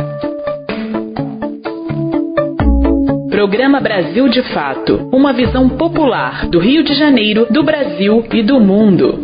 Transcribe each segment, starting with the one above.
Programa Brasil de Fato, uma visão popular do Rio de Janeiro, do Brasil e do mundo.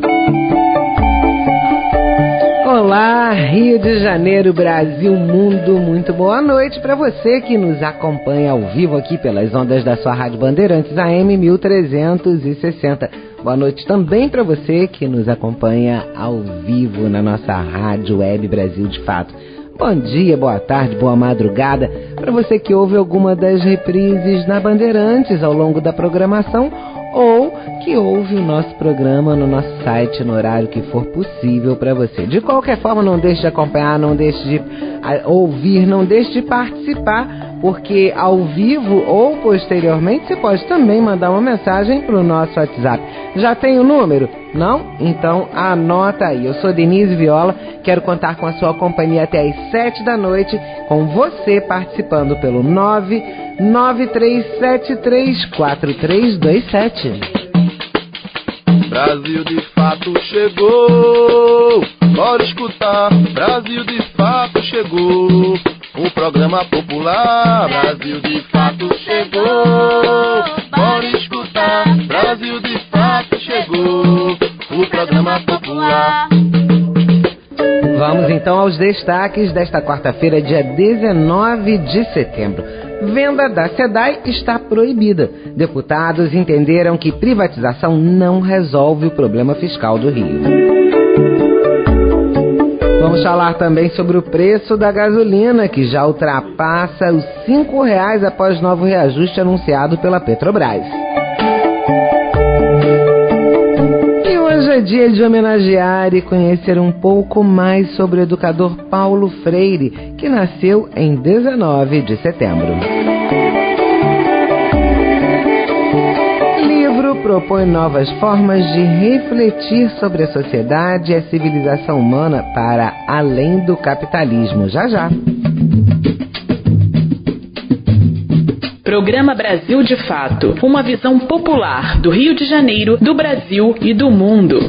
Olá, Rio de Janeiro, Brasil, mundo, muito boa noite para você que nos acompanha ao vivo aqui pelas ondas da sua Rádio Bandeirantes AM 1360. Boa noite também para você que nos acompanha ao vivo na nossa Rádio Web Brasil de Fato. Bom dia, boa tarde, boa madrugada para você que ouve alguma das reprises na Bandeirantes ao longo da programação ou que ouve o nosso programa no nosso site no horário que for possível para você. De qualquer forma, não deixe de acompanhar, não deixe de ouvir, não deixe de participar, porque ao vivo ou posteriormente você pode também mandar uma mensagem para o nosso WhatsApp. Já tem o número? Não? Então anota aí. Eu sou Denise Viola, quero contar com a sua companhia até às 7 da noite, com você participando pelo 993734327. Brasil de Fato chegou, bora escutar. Brasil de Fato chegou, o programa popular. Brasil de Fato chegou, bora escutar. Brasil de Fato chegou, o programa popular. Vamos então aos destaques desta quarta-feira, dia 19 de setembro. Venda da SEDAI está proibida. Deputados entenderam que privatização não resolve o problema fiscal do Rio. Vamos falar também sobre o preço da gasolina, que já ultrapassa os R$5 após novo reajuste anunciado pela Petrobras. Hoje é dia de homenagear e conhecer um pouco mais sobre o educador Paulo Freire, que nasceu em 19 de setembro. O livro propõe novas formas de refletir sobre a sociedade e a civilização humana para além do capitalismo. Já, já. Programa Brasil de Fato, uma visão popular do Rio de Janeiro, do Brasil e do mundo.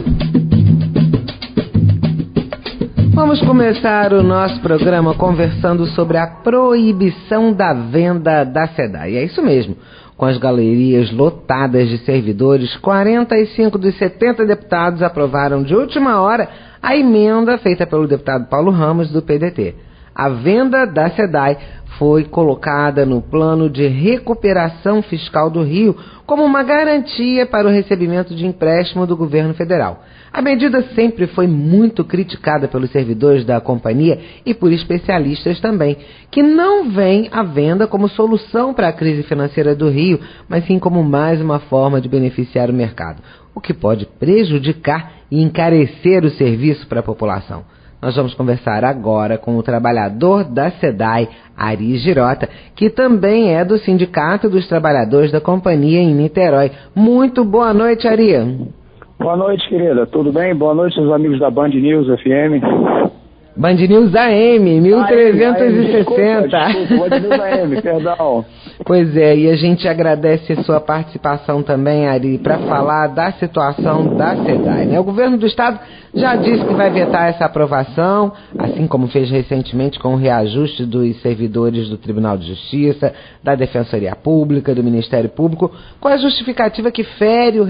Vamos começar o nosso programa conversando sobre a proibição da venda da SEDAI. É isso mesmo. Com as galerias lotadas de servidores, 45 dos 70 deputados aprovaram de última hora a emenda feita pelo deputado Paulo Ramos, do PDT. A venda da SEDAI foi colocada no plano de recuperação fiscal do Rio como uma garantia para o recebimento de empréstimo do governo federal. A medida sempre foi muito criticada pelos servidores da companhia e por especialistas também, que não veem a venda como solução para a crise financeira do Rio, mas sim como mais uma forma de beneficiar o mercado, o que pode prejudicar e encarecer o serviço para a população. Nós vamos conversar agora com o trabalhador da SEDAI, Ari Girota, que também é do Sindicato dos Trabalhadores da Companhia em Niterói. Muito boa noite, Ari. Boa noite, querida. Tudo bem? Boa noite aos amigos da Band News FM. Band News AM, 1360. Desculpa, Band News AM, perdão. Pois é, e a gente agradece a sua participação também, Ari, para falar da situação da SEDAI, né? O governo do estado já disse que vai vetar essa aprovação, assim como fez recentemente com o reajuste dos servidores do Tribunal de Justiça, da Defensoria Pública, do Ministério Público, com a justificativa que fere o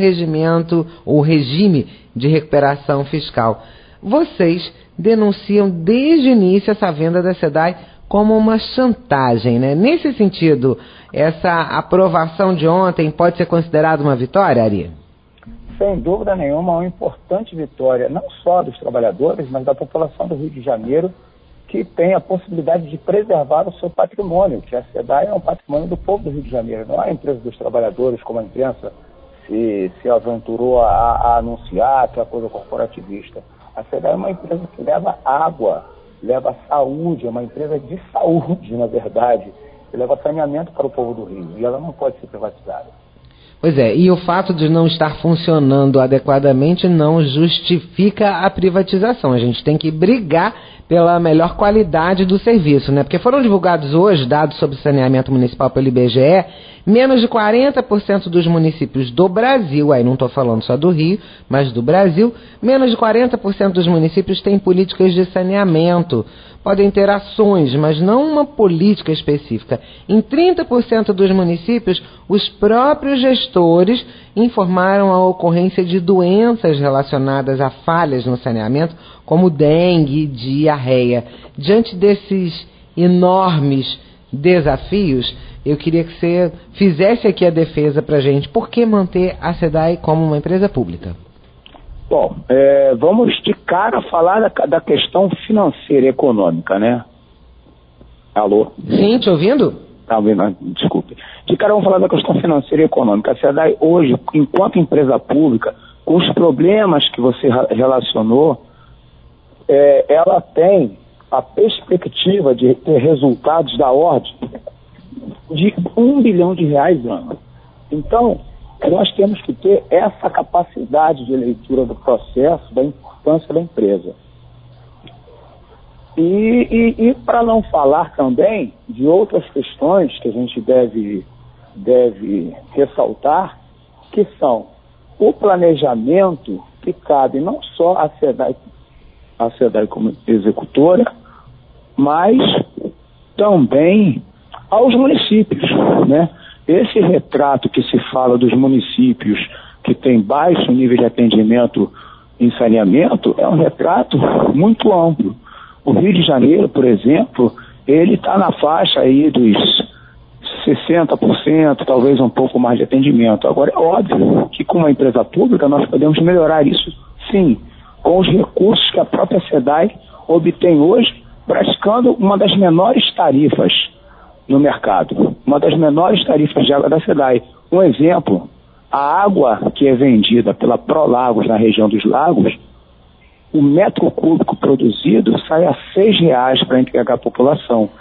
regime de recuperação fiscal. Vocês denunciam desde o início essa venda da SEDAI como uma chantagem, né? Nesse sentido, essa aprovação de ontem pode ser considerada uma vitória, Ari? Sem dúvida nenhuma, uma importante vitória, não só dos trabalhadores, mas da população do Rio de Janeiro, que tem a possibilidade de preservar o seu patrimônio, que a SEDAI é um patrimônio do povo do Rio de Janeiro, não é a empresa dos trabalhadores, como a imprensa se aventurou a anunciar, que é a coisa corporativista. A SEDAI é uma empresa que leva água, leva saúde, é uma empresa de saúde, na verdade, que leva saneamento para o povo do Rio, e ela não pode ser privatizada. Pois é, e o fato de não estar funcionando adequadamente não justifica a privatização. A gente tem que brigar pela melhor qualidade do serviço, né? Porque foram divulgados hoje dados sobre saneamento municipal pelo IBGE, Menos de 40% dos municípios do Brasil, aí não estou falando só do Rio, mas do Brasil, menos de 40% dos municípios têm políticas de saneamento. Podem ter ações, mas não uma política específica. Em 30% dos municípios, os próprios gestores informaram a ocorrência de doenças relacionadas a falhas no saneamento, como dengue e diarreia. Diante desses enormes desafios, eu queria que você fizesse aqui a defesa para a gente. Por que manter a SEDAI como uma empresa pública? Bom, vamos de cara falar da questão financeira e econômica, né? Alô? Sim, te ouvindo? Tá ouvindo? Desculpe. De cara vamos falar da questão financeira e econômica. A SEDAI hoje, enquanto empresa pública, com os problemas que você relacionou, ela tem a perspectiva de ter resultados da ordem de R$1 bilhão ano. Então, nós temos que ter essa capacidade de leitura do processo, da importância da empresa. E para não falar também de outras questões que a gente deve ressaltar, que são o planejamento que cabe não só à SEDAI como executora, mas também aos municípios, né? Esse retrato que se fala dos municípios que têm baixo nível de atendimento em saneamento é um retrato muito amplo. O Rio de Janeiro, por exemplo, ele está na faixa aí dos 60%, talvez um pouco mais de atendimento. Agora, é óbvio que com uma empresa pública nós podemos melhorar isso, sim, com os recursos que a própria SEDAI obtém hoje, praticando uma das menores tarifas no mercado, uma das menores tarifas de água da SEDAI. Um exemplo, a água que é vendida pela Prolagos na região dos lagos, o metro cúbico produzido sai a R$6 para entregar à população.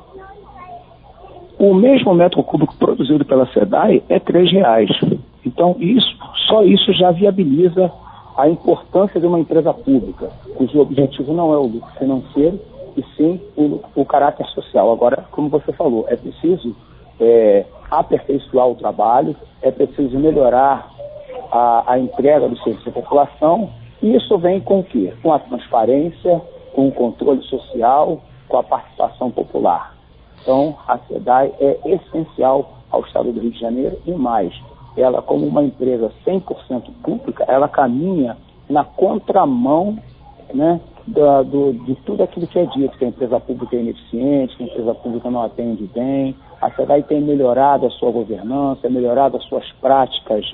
O mesmo metro cúbico produzido pela SEDAI é R$3. Então, só isso já viabiliza a importância de uma empresa pública, cujo objetivo não é o lucro financeiro, e sim o caráter social. Agora, como você falou, é preciso aperfeiçoar o trabalho, é preciso melhorar a entrega do serviço à população, e isso vem com o quê? Com a transparência, com o controle social, com a participação popular. Então, a SEDAI é essencial ao Estado do Rio de Janeiro e mais. Ela, como uma empresa 100% pública, ela caminha na contramão, né, de tudo aquilo que é dito, que a empresa pública é ineficiente, que a empresa pública não atende bem. A SEDAI tem melhorado a sua governança, melhorado as suas práticas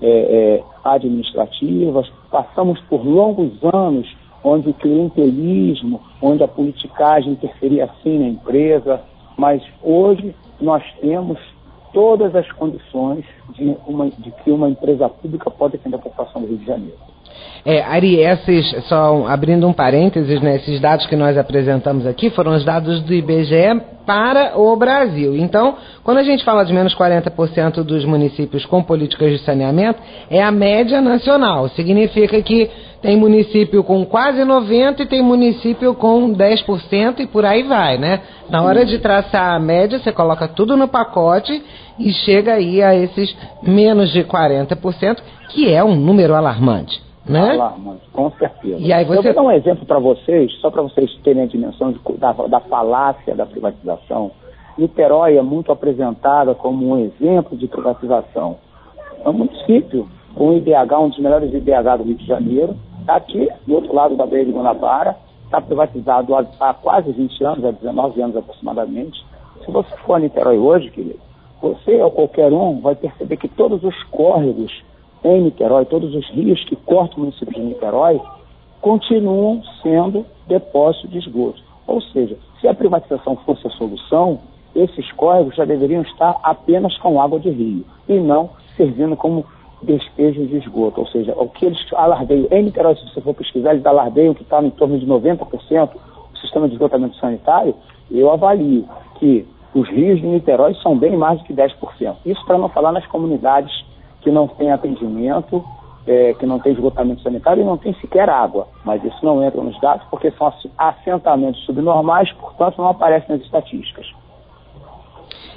administrativas. Passamos por longos anos onde o clientelismo, onde a politicagem interferia sim na empresa, mas hoje nós temos todas as condições de que uma empresa pública pode atender a população do Rio de Janeiro. Ari, só abrindo um parênteses, né, esses dados que nós apresentamos aqui foram os dados do IBGE para o Brasil. Então, quando a gente fala de menos 40% dos municípios com políticas de saneamento, é a média nacional. Significa que tem município com quase 90% e tem município com 10% e por aí vai, né? Na hora de traçar a média, você coloca tudo no pacote e chega aí a esses menos de 40%, que é um número alarmante. Né? Alarmante, com certeza. E aí você... Eu vou dar um exemplo para vocês, só para vocês terem a dimensão da falácia da privatização. Niterói é muito apresentada como um exemplo de privatização. É um município com um IDH, um dos melhores IDH do Rio de Janeiro, está aqui do outro lado da Baía de Guanabara, está privatizado há quase 20 anos, há 19 anos aproximadamente. Se você for a Niterói hoje, querido, você ou qualquer um vai perceber que todos os córregos em Niterói, todos os rios que cortam o município de Niterói, continuam sendo depósito de esgoto. Ou seja, se a privatização fosse a solução, esses córregos já deveriam estar apenas com água de rio, e não servindo como despejo de esgoto. Ou seja, o que eles alardeiam, em Niterói, se você for pesquisar, eles alardeiam que está em torno de 90% o sistema de esgotamento sanitário. Eu avalio que os rios de Niterói são bem mais do que 10%. Isso para não falar nas comunidades que não tem atendimento, que não tem esgotamento sanitário e não tem sequer água. Mas isso não entra nos dados porque são assentamentos subnormais, portanto não aparecem nas estatísticas.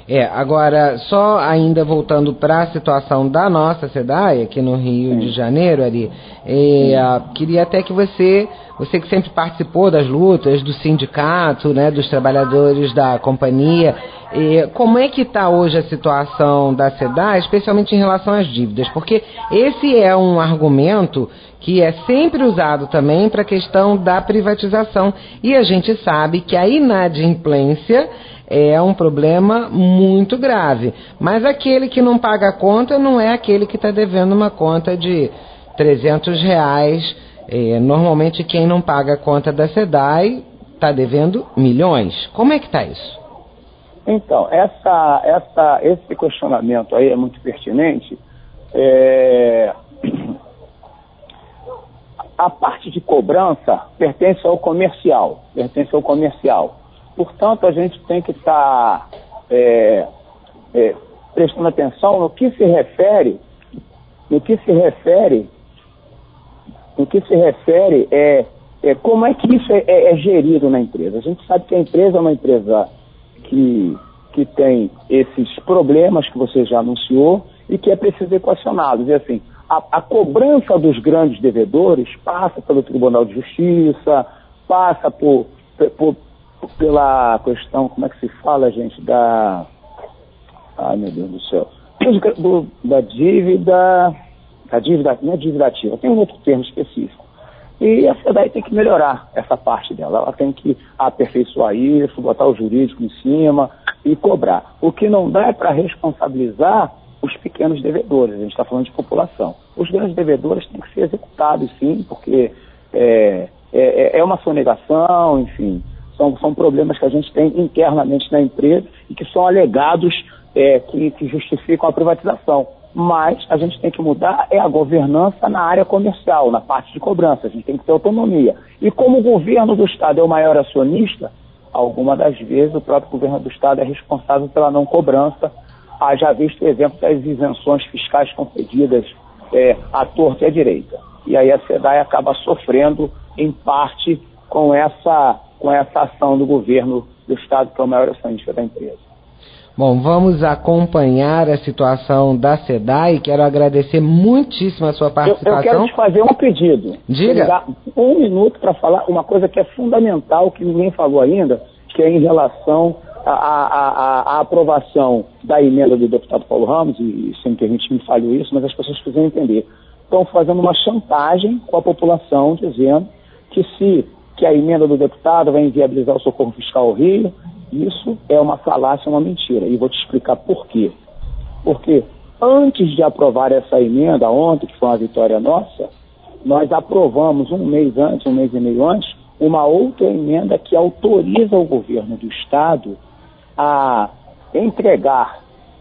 Agora, só ainda voltando para a situação da nossa SEDAI, aqui no Rio de Janeiro, Ari, queria até que você que sempre participou das lutas do sindicato, né, dos trabalhadores da companhia, como é que está hoje a situação da SEDAI, especialmente em relação às dívidas? Porque esse é um argumento que é sempre usado também para a questão da privatização, e a gente sabe que a inadimplência é um problema muito grave, mas aquele que não paga a conta não é aquele que está devendo uma conta de R$300. Normalmente quem não paga a conta da SEDAI está devendo milhões. Como é que está isso? Então, esse questionamento aí é muito pertinente. A parte de cobrança pertence ao comercial. Portanto, a gente tem que estar prestando atenção no que se refere como é que isso é gerido na empresa. A gente sabe que a empresa é uma empresa que tem esses problemas que você já anunciou e que é preciso equacioná-los. E assim, a cobrança dos grandes devedores passa pelo Tribunal de Justiça, passa pela questão, como é que se fala, gente, ai meu Deus do céu, da dívida, não é dívida ativa, tem um outro termo específico. E a SEDAI tem que melhorar essa parte dela, ela tem que aperfeiçoar isso, botar o jurídico em cima e cobrar. O que não dá é para responsabilizar os pequenos devedores, a gente está falando de população. Os grandes devedores têm que ser executados, sim, porque é uma sonegação, enfim, são problemas que a gente tem internamente na empresa e que são alegados que justificam a privatização. Mas a gente tem que mudar a governança na área comercial, na parte de cobrança. A gente tem que ter autonomia. E como o governo do Estado é o maior acionista, algumas das vezes o próprio governo do Estado é responsável pela não cobrança. Já visto o exemplo das isenções fiscais concedidas à torta e à direita. E aí a SEDAI acaba sofrendo, em parte, com essa ação do governo do Estado, que é o maior acionista da empresa. Bom, vamos acompanhar a situação da SEDAI. Quero agradecer muitíssimo a sua participação. Eu quero te fazer um pedido. Diga. Um minuto para falar uma coisa que é fundamental, que ninguém falou ainda, que é em relação à aprovação da emenda do deputado Paulo Ramos, e se me permite me falhou isso, mas as pessoas precisam entender. Estão fazendo uma chantagem com a população, dizendo que a emenda do deputado vai inviabilizar o socorro fiscal ao Rio. Isso é uma falácia, uma mentira. E vou te explicar por quê. Porque antes de aprovar essa emenda, ontem, que foi uma vitória nossa, nós aprovamos um mês e meio antes, uma outra emenda que autoriza o governo do Estado a entregar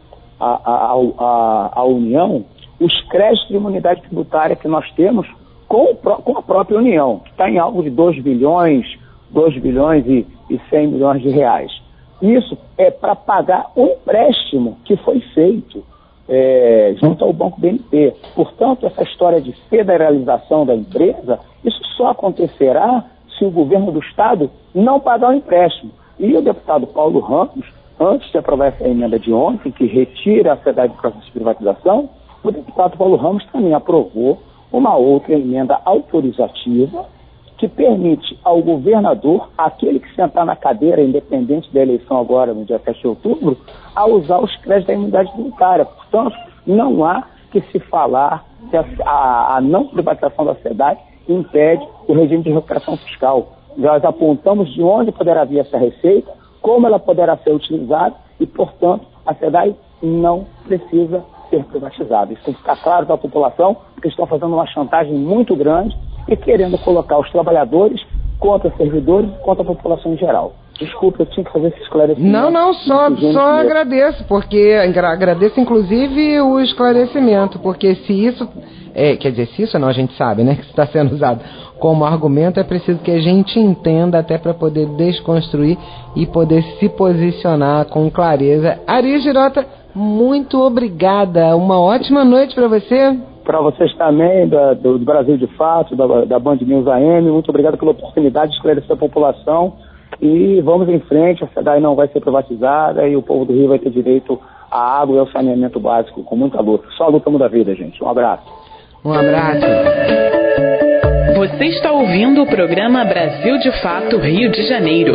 à União os créditos de imunidade tributária que nós temos com a própria União, que está em algo de 2 bilhões e 100 milhões de reais. Isso é para pagar o empréstimo que foi feito junto ao Banco BNP. Portanto, essa história de federalização da empresa, isso só acontecerá se o governo do Estado não pagar o empréstimo. E o deputado Paulo Ramos, antes de aprovar essa emenda de ontem, que retira a SEDAI do processo de privatização, o deputado Paulo Ramos também aprovou uma outra emenda autorizativa que permite ao governador, aquele que sentar na cadeira, independente da eleição agora, no dia 7 de outubro, a usar os créditos da imunidade tributária. Portanto, não há que se falar que a não privatização da SEDAI impede o regime de recuperação fiscal. Nós apontamos de onde poderá vir essa receita, como ela poderá ser utilizada e, portanto, a SEDAI não precisa ser privatizada. Isso tem que ficar claro para a população, porque estão fazendo uma chantagem muito grande e querendo colocar os trabalhadores contra servidores e contra a população em geral. Desculpa, eu tinha que fazer esse esclarecimento. Não, só agradeço, porque agradeço inclusive o esclarecimento, porque se isso, se isso não, a gente sabe, né, que está sendo usado como argumento, é preciso que a gente entenda até para poder desconstruir e poder se posicionar com clareza. Ari Girota, muito obrigada, uma ótima noite para você. Para vocês também, do Brasil de Fato, da Band News AM, muito obrigado pela oportunidade de esclarecer a população e vamos em frente, a SEDAI não vai ser privatizada e o povo do Rio vai ter direito à água e ao saneamento básico, com muita luta. Só a luta muda a vida, gente. Um abraço. Um abraço. Você está ouvindo o programa Brasil de Fato Rio de Janeiro.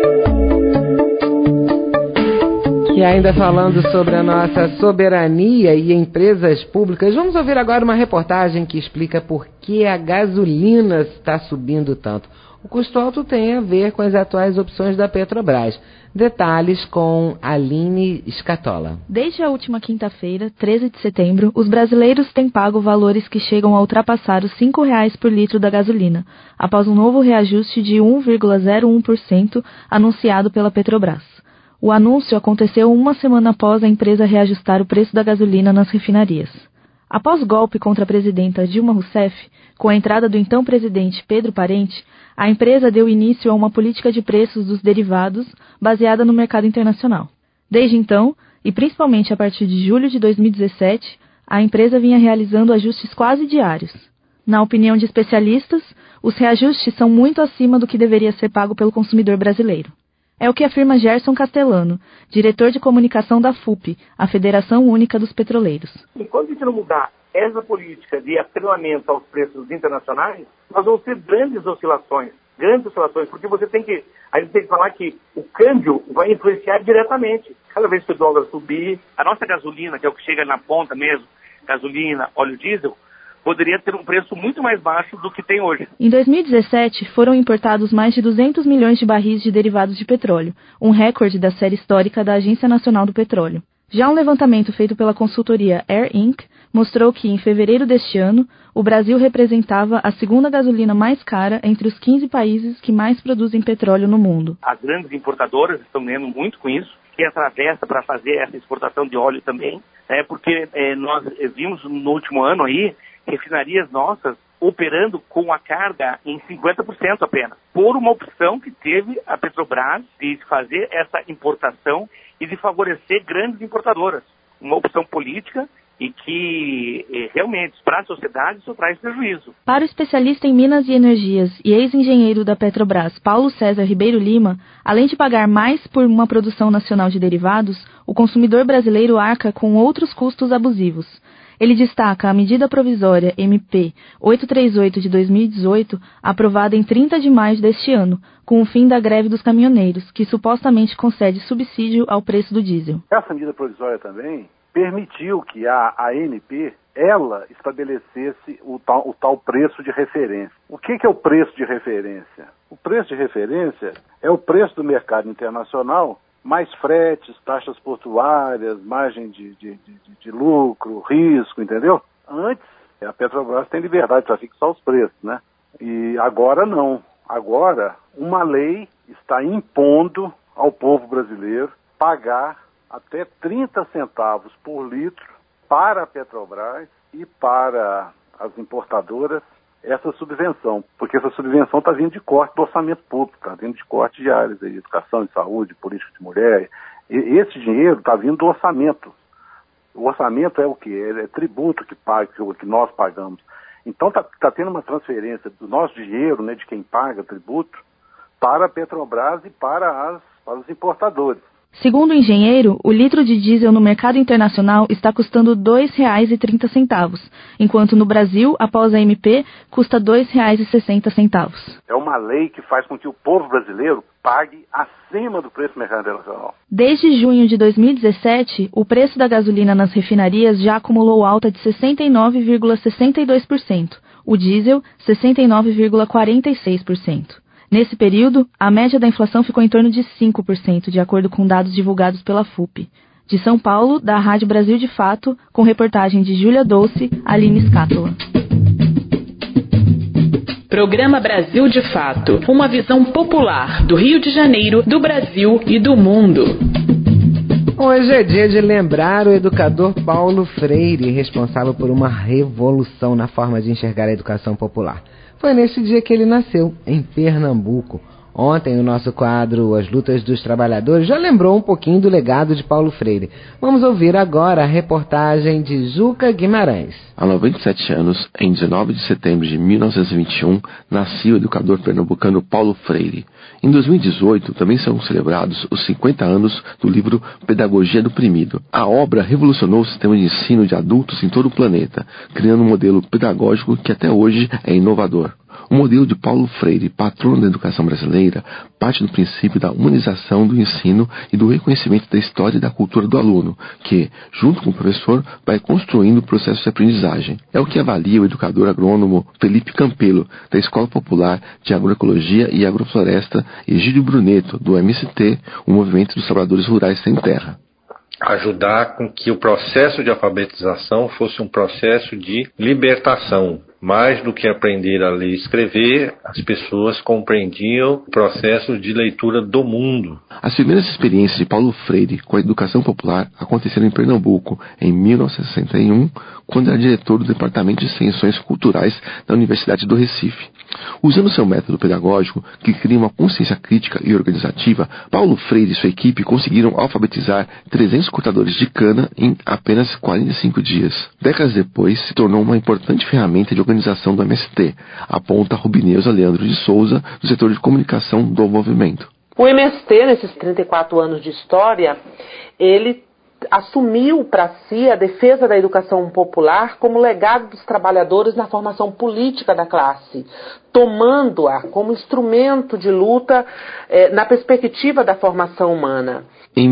E ainda falando sobre a nossa soberania e empresas públicas, vamos ouvir agora uma reportagem que explica por que a gasolina está subindo tanto. O custo alto tem a ver com as atuais opções da Petrobras. Detalhes com Aline Scatola. Desde a última quinta-feira, 13 de setembro, os brasileiros têm pago valores que chegam a ultrapassar os R$ 5,00 por litro da gasolina, após um novo reajuste de 1,01% anunciado pela Petrobras. O anúncio aconteceu uma semana após a empresa reajustar o preço da gasolina nas refinarias. Após golpe contra a presidenta Dilma Rousseff, com a entrada do então presidente Pedro Parente, a empresa deu início a uma política de preços dos derivados baseada no mercado internacional. Desde então, e principalmente a partir de julho de 2017, a empresa vinha realizando ajustes quase diários. Na opinião de especialistas, os reajustes são muito acima do que deveria ser pago pelo consumidor brasileiro. É o que afirma Gerson Castellano, diretor de comunicação da FUP, a Federação Única dos Petroleiros. Enquanto a gente não mudar essa política de atrelamento aos preços internacionais, nós vamos ter grandes oscilações, porque a gente tem que falar que o câmbio vai influenciar diretamente. Cada vez que o dólar subir, a nossa gasolina, que é o que chega na ponta mesmo, gasolina, óleo diesel, poderia ter um preço muito mais baixo do que tem hoje. Em 2017, foram importados mais de 200 milhões de barris de derivados de petróleo, um recorde da série histórica da Agência Nacional do Petróleo. Já um levantamento feito pela consultoria Air Inc. mostrou que, em fevereiro deste ano, o Brasil representava a segunda gasolina mais cara entre os 15 países que mais produzem petróleo no mundo. As grandes importadoras estão ganhando muito com isso, que atravessa para fazer essa exportação de óleo também, porque nós vimos no último ano aí refinarias nossas operando com a carga em 50% apenas, por uma opção que teve a Petrobras de fazer essa importação e de favorecer grandes importadoras. Uma opção política e que realmente para a sociedade isso traz prejuízo. Para o especialista em Minas e Energias e ex-engenheiro da Petrobras, Paulo César Ribeiro Lima, além de pagar mais por uma produção nacional de derivados, o consumidor brasileiro arca com outros custos abusivos. Ele destaca a medida provisória MP 838 de 2018, aprovada em 30 de maio deste ano, com o fim da greve dos caminhoneiros, que supostamente concede subsídio ao preço do diesel. Essa medida provisória também permitiu que a ANP, ela estabelecesse o tal preço de referência. O que é o preço de referência? O preço de referência é o preço do mercado internacional, mais fretes, taxas portuárias, margem de lucro, risco, entendeu? Antes, a Petrobras tem liberdade para fixar os preços, né? E agora não. Agora, uma lei está impondo ao povo brasileiro pagar até 30 centavos por litro para a Petrobras e para as importadoras essa subvenção, porque essa subvenção está vindo de corte do orçamento público, está vindo de corte de áreas de educação, de saúde, política de mulher. E esse dinheiro está vindo do orçamento. O orçamento é o quê? É tributo que nós pagamos. Então está tendo uma transferência do nosso dinheiro, né, de quem paga tributo, para a Petrobras e para os importadores. Segundo o engenheiro, o litro de diesel no mercado internacional está custando R$ 2,30, enquanto no Brasil, após a MP, custa R$ 2,60. É uma lei que faz com que o povo brasileiro pague acima do preço do mercado internacional. Desde junho de 2017, o preço da gasolina nas refinarias já acumulou alta de 69,62%, o diesel 69,46%. Nesse período, a média da inflação ficou em torno de 5%, de acordo com dados divulgados pela FUP. De São Paulo, da Rádio Brasil de Fato, com reportagem de Júlia Dolce, Aline Scatola. Programa Brasil de Fato, uma visão popular do Rio de Janeiro, do Brasil e do mundo. Hoje é dia de lembrar o educador Paulo Freire, responsável por uma revolução na forma de enxergar a educação popular. Foi nesse dia que ele nasceu, em Pernambuco. Ontem, o nosso quadro As Lutas dos Trabalhadores já lembrou um pouquinho do legado de Paulo Freire. Vamos ouvir agora a reportagem de Juca Guimarães. Há 97 anos, em 19 de setembro de 1921, nascia o educador pernambucano Paulo Freire. Em 2018, também são celebrados os 50 anos do livro Pedagogia do Oprimido. A obra revolucionou o sistema de ensino de adultos em todo o planeta, criando um modelo pedagógico que até hoje é inovador. O modelo de Paulo Freire, patrono da educação brasileira, parte do princípio da humanização do ensino e do reconhecimento da história e da cultura do aluno, que, junto com o professor, vai construindo o processo de aprendizagem. É o que avalia o educador agrônomo Felipe Campelo, da Escola Popular de Agroecologia e Agrofloresta, Egídio Bruneto, do MST, o Movimento dos Trabalhadores Rurais Sem Terra. Ajudar com que o processo de alfabetização fosse um processo de libertação. Mais do que aprender a ler e escrever, as pessoas compreendiam o processo de leitura do mundo. As primeiras experiências de Paulo Freire com a educação popular aconteceram em Pernambuco, em 1961, quando era diretor do Departamento de Extensões Culturais da Universidade do Recife. Usando seu método pedagógico, que cria uma consciência crítica e organizativa, Paulo Freire e sua equipe conseguiram alfabetizar 300 cortadores de cana em apenas 45 dias. Décadas depois, se tornou uma importante ferramenta de organização do MST, aponta Rubineuza Leandro de Souza, do setor de comunicação do movimento. O MST, nesses 34 anos de história, ele assumiu para si a defesa da educação popular como legado dos trabalhadores na formação política da classe, tomando-a como instrumento de luta na perspectiva da formação humana. Em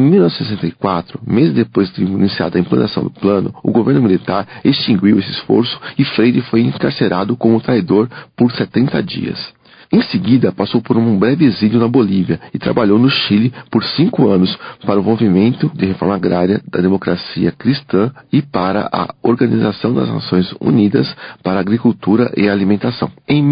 1964, meses depois de ter iniciado a implantação do plano, o governo militar extinguiu esse esforço e Freire foi encarcerado como traidor por 70 dias. Em seguida, passou por um breve exílio na Bolívia e trabalhou no Chile por 5 anos para o Movimento de Reforma Agrária da Democracia Cristã e para a Organização das Nações Unidas para a Agricultura e Alimentação. Em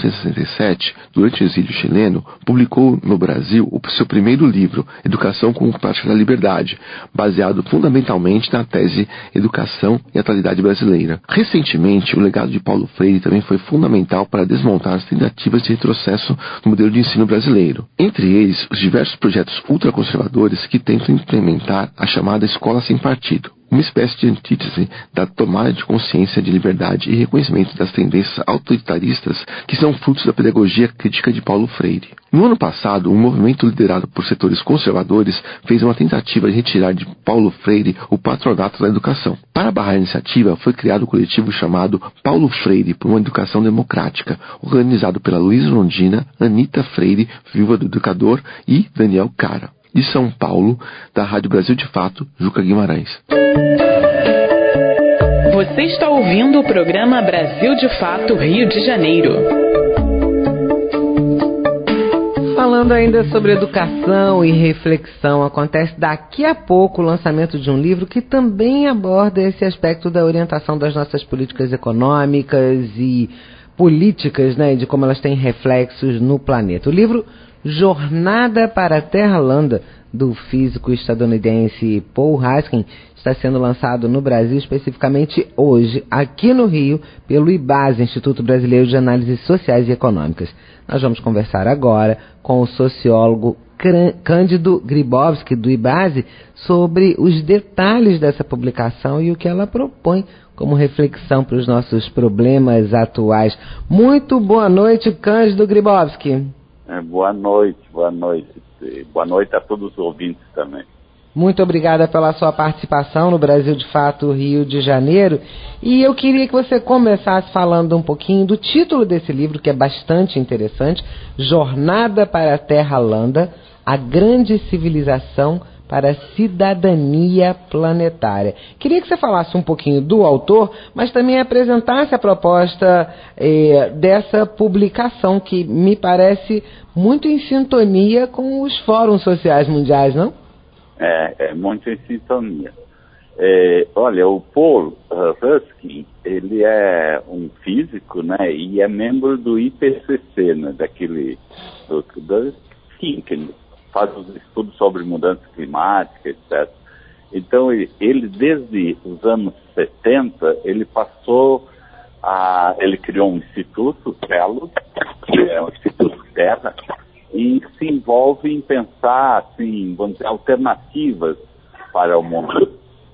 1967, durante o exílio chileno, publicou no Brasil o seu primeiro livro, Educação como Prática da Liberdade, baseado fundamentalmente na tese Educação e Atualidade Brasileira. Recentemente, o legado de Paulo Freire também foi fundamental para desmontar as tentativas de retrocesso no modelo de ensino brasileiro. Entre eles, os diversos projetos ultraconservadores que tentam implementar a chamada escola sem partido, uma espécie de antítese da tomada de consciência de liberdade e reconhecimento das tendências autoritaristas que são frutos da pedagogia crítica de Paulo Freire. No ano passado, um movimento liderado por setores conservadores fez uma tentativa de retirar de Paulo Freire o patronato da educação. Para barrar a iniciativa, foi criado o coletivo chamado Paulo Freire por uma Educação Democrática, organizado pela Luísa Londrina, Anita Freire, viúva do educador, e Daniel Cara. De São Paulo, da Rádio Brasil de Fato, Juca Guimarães. Você está ouvindo o programa Brasil de Fato, Rio de Janeiro. Falando ainda sobre educação e reflexão, acontece daqui a pouco o lançamento de um livro que também aborda esse aspecto da orientação das nossas políticas econômicas e políticas, né, de como elas têm reflexos no planeta. O livro Jornada para a Terra-lândia, do físico estadunidense Paul Haskin, está sendo lançado no Brasil, especificamente hoje, aqui no Rio, pelo IBASE, Instituto Brasileiro de Análises Sociais e Econômicas. Nós vamos conversar agora com o sociólogo Cândido Gribowski, do IBASE, sobre os detalhes dessa publicação e o que ela propõe como reflexão para os nossos problemas atuais. Muito boa noite, Cândido Gribowski. Boa noite. Boa noite a todos os ouvintes também. Muito obrigada pela sua participação no Brasil de Fato, Rio de Janeiro. E eu queria que você começasse falando um pouquinho do título desse livro, que é bastante interessante, Jornada para a Terra-lândia, a grande civilização para a cidadania planetária. Queria que você falasse um pouquinho do autor, mas também apresentasse a proposta dessa publicação, que me parece muito em sintonia com os fóruns sociais mundiais, não? É muito em sintonia. Olha, o Paul Haskin, ele é um físico, né, e é membro do IPCC, né, que faz os estudos sobre mudança climática, etc. Então, ele desde os anos 70, ele criou um instituto, CELO, que é o Instituto Terra, e se envolve em pensar, assim, vamos dizer, alternativas para o mundo.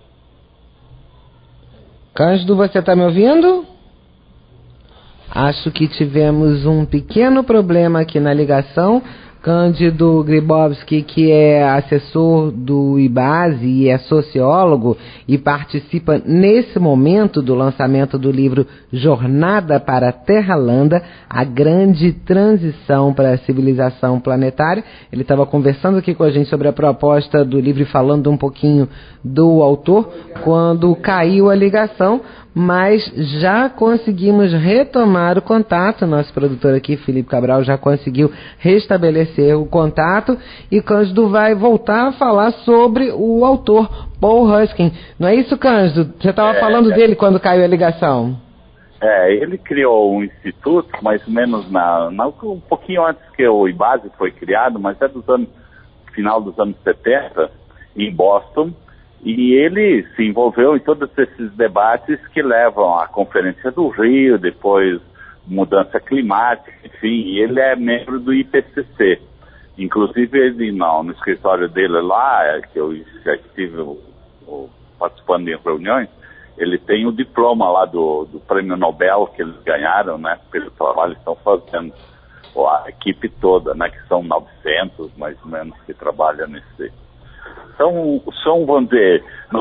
Cândido, você está me ouvindo? Acho que tivemos um pequeno problema aqui na ligação. Cândido Gribowski, que é assessor do IBASE e é sociólogo e participa nesse momento do lançamento do livro Jornada para a Terralanda, a grande transição para a civilização planetária. Ele estava conversando aqui com a gente sobre a proposta do livro e falando um pouquinho do autor quando caiu a ligação, mas já conseguimos retomar o contato. Nosso produtor aqui, Felipe Cabral, já conseguiu restabelecer o contato e Cândido vai voltar a falar sobre o autor, Paul Huskin. Não é isso, Cândido? Você estava falando dele quando caiu a ligação. Ele criou um instituto, mais ou menos um pouquinho antes que o IBASE foi criado, mas final dos anos 70, em Boston. E ele se envolveu em todos esses debates que levam à Conferência do Rio, depois mudança climática, enfim, e ele é membro do IPCC. Inclusive, ele no escritório dele lá, que eu já estive participando em reuniões, ele tem o diploma lá do Prêmio Nobel que eles ganharam, né, pelo trabalho que estão fazendo. A equipe toda, né, que são 900, mais ou menos, que trabalham nesse... São, vamos dizer,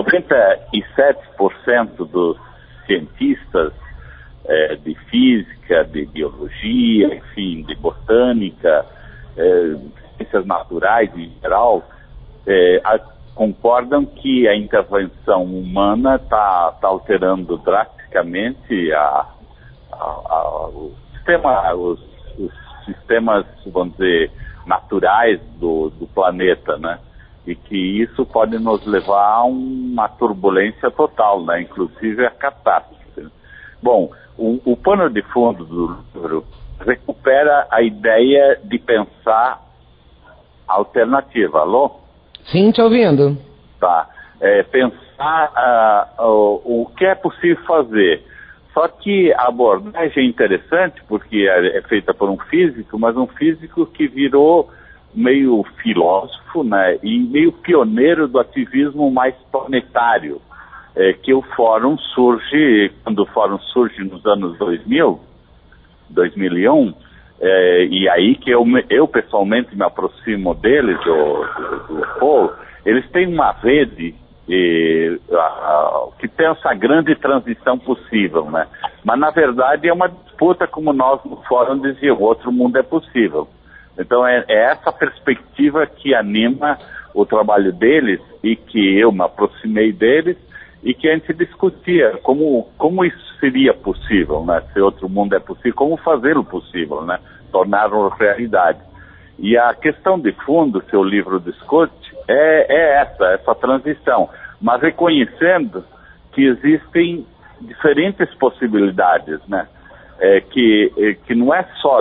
97% dos cientistas de física, de biologia, enfim, de botânica, ciências naturais em geral, concordam que a intervenção humana está alterando drasticamente os sistemas, vamos dizer, naturais do planeta, né? E que isso pode nos levar a uma turbulência total, né? Inclusive a catástrofe. Bom, o pano de fundo do livro recupera a ideia de pensar alternativa. Alô? Sim, te ouvindo. Tá. Pensar o que é possível fazer. Só que a abordagem é interessante porque é feita por um físico, mas um físico que virou meio filósofo, né, e meio pioneiro do ativismo mais planetário, que o Fórum surge, quando o Fórum surge nos anos 2001, e aí que eu pessoalmente me aproximo deles, do Paul. Eles têm uma rede que pensa a grande transição possível, né, mas na verdade é uma disputa, como nós no Fórum dizíamos, o outro mundo é possível. Então é essa perspectiva que anima o trabalho deles e que eu me aproximei deles e que a gente discutia como isso seria possível, né? Se outro mundo é possível, como fazê-lo possível, né? Torná-lo realidade. E a questão de fundo que o livro discute é essa transição, mas reconhecendo que existem diferentes possibilidades, né? Que não é só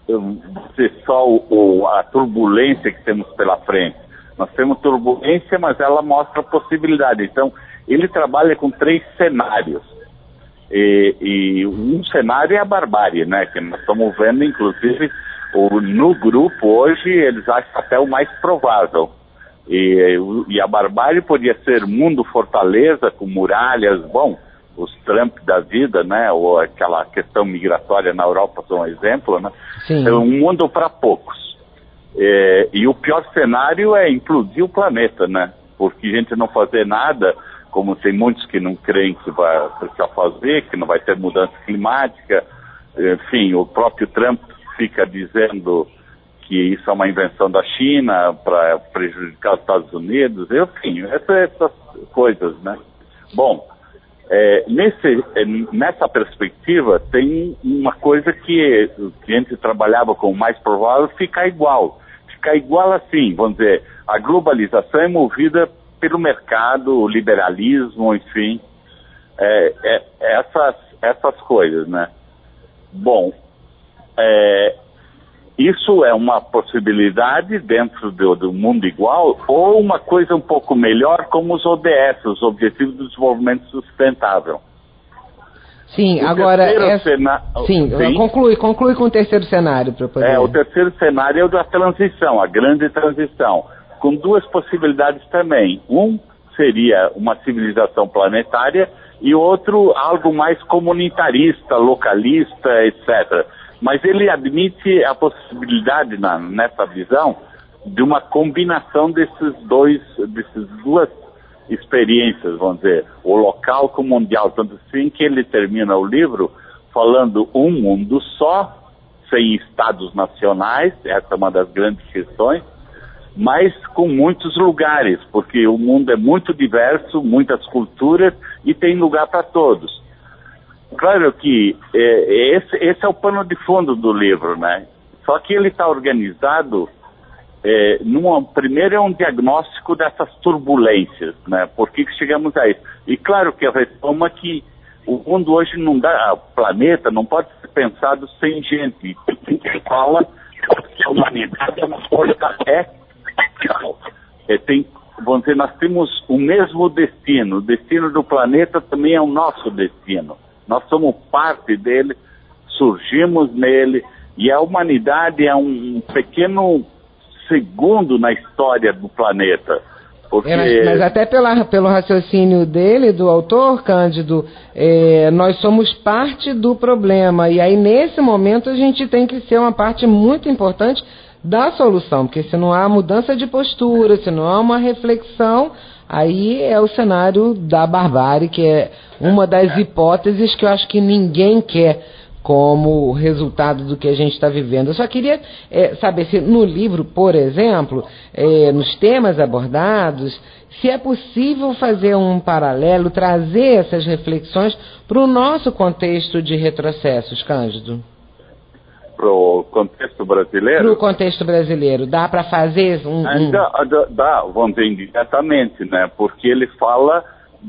a turbulência que temos pela frente. Nós temos turbulência, mas ela mostra possibilidade. Então, ele trabalha com 3 cenários. E um cenário é a barbárie, né? Que nós estamos vendo, inclusive, no grupo hoje, eles acham até o mais provável. E a barbárie podia ser mundo fortaleza, com muralhas, os Trump da vida, né, ou aquela questão migratória na Europa são um exemplo, né? Sim. É um mundo para poucos. E o pior cenário é implodir o planeta, né? Porque a gente não fazer nada, como tem muitos que não creem que vai precisar fazer, que não vai ter mudança climática, enfim, o próprio Trump fica dizendo que isso é uma invenção da China para prejudicar os Estados Unidos, enfim, essas coisas, né? Bom, nessa perspectiva tem uma coisa que a gente trabalhava com o mais provável ficar igual assim, vamos dizer, a globalização é movida pelo mercado, o liberalismo, enfim, essas coisas, né? Bom, isso é uma possibilidade dentro do mundo igual, ou uma coisa um pouco melhor como os ODS, os Objetivos do Desenvolvimento Sustentável. Sim, agora... Sim, conclui com o terceiro cenário. Para poder... O terceiro cenário é o da transição, a grande transição, com duas possibilidades também. Um seria uma civilização planetária e outro algo mais comunitarista, localista, etc. Mas ele admite a possibilidade, nessa visão, de uma combinação dessas duas experiências, vamos dizer, o local com o mundial, tanto assim que ele termina o livro falando um mundo só, sem estados nacionais, essa é uma das grandes questões, mas com muitos lugares, porque o mundo é muito diverso, muitas culturas e tem lugar para todos. Claro que esse é o pano de fundo do livro, né? Só que ele está organizado primeiro é um diagnóstico dessas turbulências, né? Por que chegamos a isso? E claro que retoma que o mundo hoje não dá, o planeta não pode ser pensado sem gente. Ele fala que a humanidade é uma coisa vamos dizer, nós temos o mesmo destino. O destino do planeta também é o nosso destino. Nós somos parte dele, surgimos nele, e a humanidade é um pequeno segundo na história do planeta. Porque... mas até pelo raciocínio dele, do autor, Cândido, nós somos parte do problema, e aí nesse momento a gente tem que ser uma parte muito importante da solução, porque se não há mudança de postura, se não há uma reflexão, aí é o cenário da barbárie, que é uma das hipóteses que eu acho que ninguém quer como resultado do que a gente está vivendo. Eu só queria saber se no livro, por exemplo, nos temas abordados, se é possível fazer um paralelo, trazer essas reflexões para o nosso contexto de retrocessos, Cândido. Para o contexto brasileiro? Para o contexto brasileiro. Dá para fazer Dá, vamos dizer, indiretamente, né? Porque ele fala,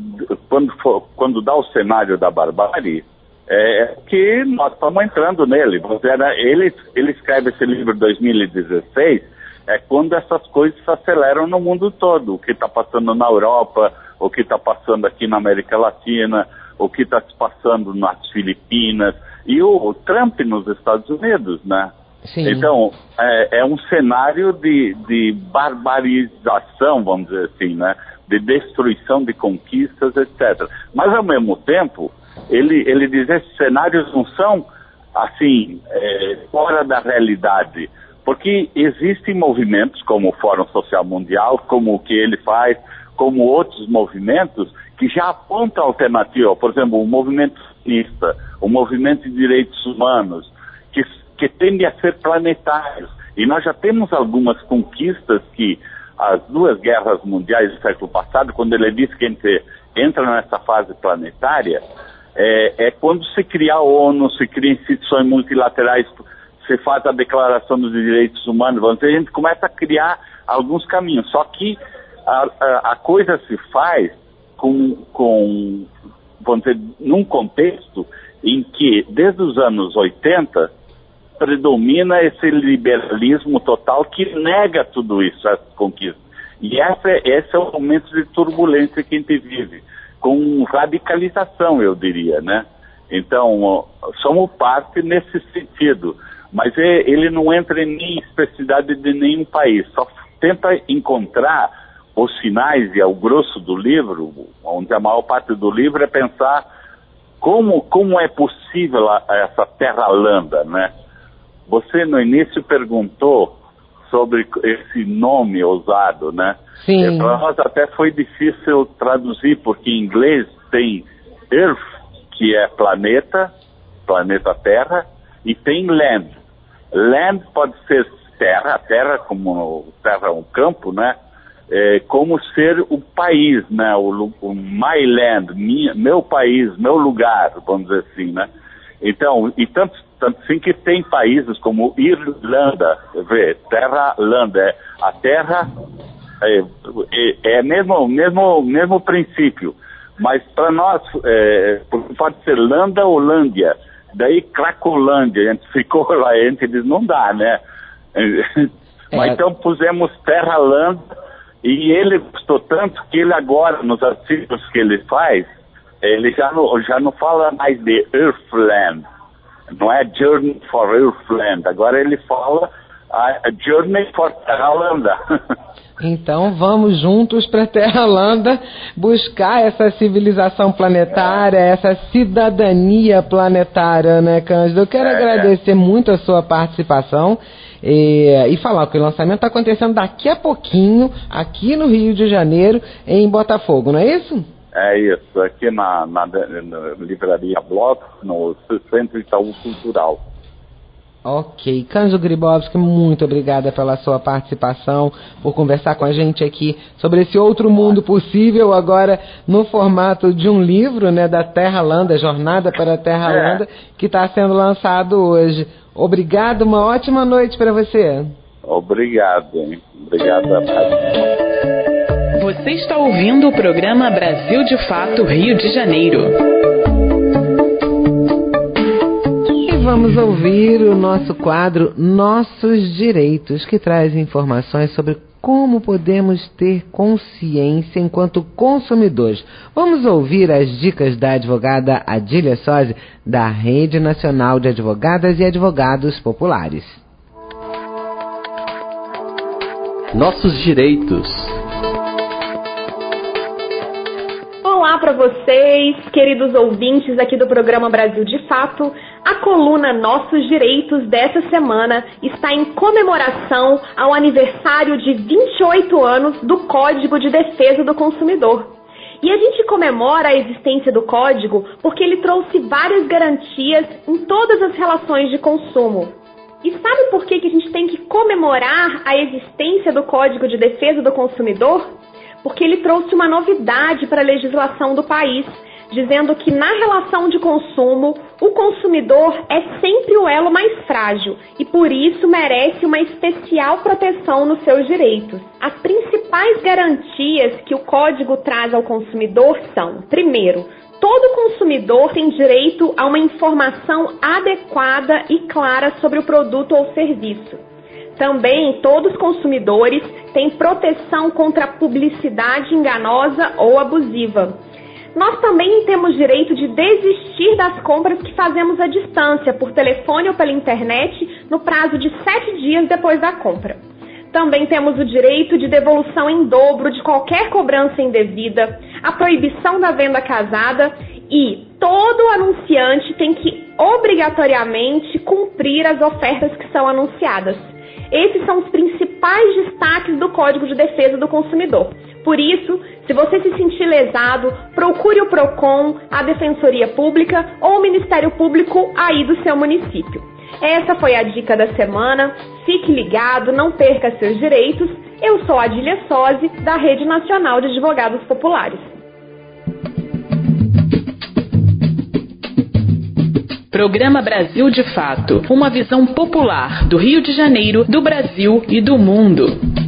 quando dá o cenário da barbárie, que nós estamos entrando nele. Ele escreve esse livro em 2016, quando essas coisas se aceleram no mundo todo. O que está passando na Europa, o que está passando aqui na América Latina, o que está se passando nas Filipinas, e o Trump nos Estados Unidos, né? Sim. Então, é um cenário de barbarização, vamos dizer assim, né? De destruição de conquistas, etc. Mas, ao mesmo tempo, ele diz que esses cenários não são, assim, fora da realidade, porque existem movimentos como o Fórum Social Mundial, como o que ele faz, como outros movimentos que já apontam alternativa. Por exemplo, o movimento feminista, o movimento de direitos humanos, que tendem a ser planetários. E nós já temos algumas conquistas que as duas guerras mundiais do século passado, quando ele diz que a gente entra nessa fase planetária, quando se cria a ONU, se cria instituições multilaterais, se faz a Declaração dos Direitos Humanos, vamos dizer, a gente começa a criar alguns caminhos. Só que a coisa se faz vamos dizer, num contexto em que, desde os anos 80, predomina esse liberalismo total que nega tudo isso, essas conquistas. E esse é o momento de turbulência que a gente vive, com radicalização, eu diria, né? Então, somos parte nesse sentido, mas ele não entra em nenhuma especificidade de nenhum país, só tenta encontrar os sinais, e é o grosso do livro, onde a maior parte do livro é pensar como é possível essa terra-landa, né? Você no início perguntou sobre esse nome ousado, né? Sim. Para nós até foi difícil traduzir, porque em inglês tem Earth, que é planeta Terra, e tem Land. Land pode ser terra como terra é um campo, né? Como ser o país, né? O my land, meu país, meu lugar, vamos dizer assim, né? Então, e tanto assim que tem países como Irlanda, Terra-landa, a terra mesmo princípio, mas para nós pode ser Landa ou Lândia, daí Cracolândia, a gente ficou lá, a gente diz, não dá, né? Mas então pusemos Terra-landa, e ele gostou tanto que ele agora, nos artigos que ele faz, ele já não fala mais de Earthland, não é Journey for Earthland, agora ele fala a Journey for Terralanda. Então vamos juntos para Terralanda buscar essa civilização planetária, essa cidadania planetária, né, Cândido? Eu quero agradecer muito a sua participação e falar que o lançamento está acontecendo daqui a pouquinho, aqui no Rio de Janeiro, em Botafogo, não é isso? É isso, aqui na Livraria Bloco, no Centro Itaú Cultural. Ok, Cândido Grybowski, muito obrigada pela sua participação, por conversar com a gente aqui sobre esse outro mundo possível, agora no formato de um livro, né, da Terralanda, Jornada para a Terralanda, que está sendo lançado hoje. Obrigado, uma ótima noite para você. Obrigado, hein? Obrigado. Você está ouvindo o programa Brasil de Fato, Rio de Janeiro. Vamos ouvir o nosso quadro Nossos Direitos, que traz informações sobre como podemos ter consciência enquanto consumidores. Vamos ouvir as dicas da advogada Adília Sozzi, da Rede Nacional de Advogadas e Advogados Populares. Nossos Direitos. Olá para vocês, queridos ouvintes aqui do programa Brasil de Fato. A coluna Nossos Direitos dessa semana está em comemoração ao aniversário de 28 anos do Código de Defesa do Consumidor. E a gente comemora a existência do Código porque ele trouxe várias garantias em todas as relações de consumo. E sabe por que a gente tem que comemorar a existência do Código de Defesa do Consumidor? Porque ele trouxe uma novidade para a legislação do país, dizendo que na relação de consumo, o consumidor é sempre o elo mais frágil e por isso merece uma especial proteção nos seus direitos. As principais garantias que o Código traz ao consumidor são: primeiro, todo consumidor tem direito a uma informação adequada e clara sobre o produto ou serviço. Também, todos os consumidores têm proteção contra a publicidade enganosa ou abusiva. Nós também temos direito de desistir das compras que fazemos à distância, por telefone ou pela internet, no prazo de 7 dias depois da compra. Também temos o direito de devolução em dobro de qualquer cobrança indevida, a proibição da venda casada e todo anunciante tem que obrigatoriamente cumprir as ofertas que são anunciadas. Esses são os principais destaques do Código de Defesa do Consumidor. Por isso, se você se sentir lesado, procure o PROCON, a Defensoria Pública ou o Ministério Público aí do seu município. Essa foi a dica da semana. Fique ligado, não perca seus direitos. Eu sou a Adília Sozzi, da Rede Nacional de Advogados Populares. Programa Brasil de Fato, uma visão popular do Rio de Janeiro, do Brasil e do mundo.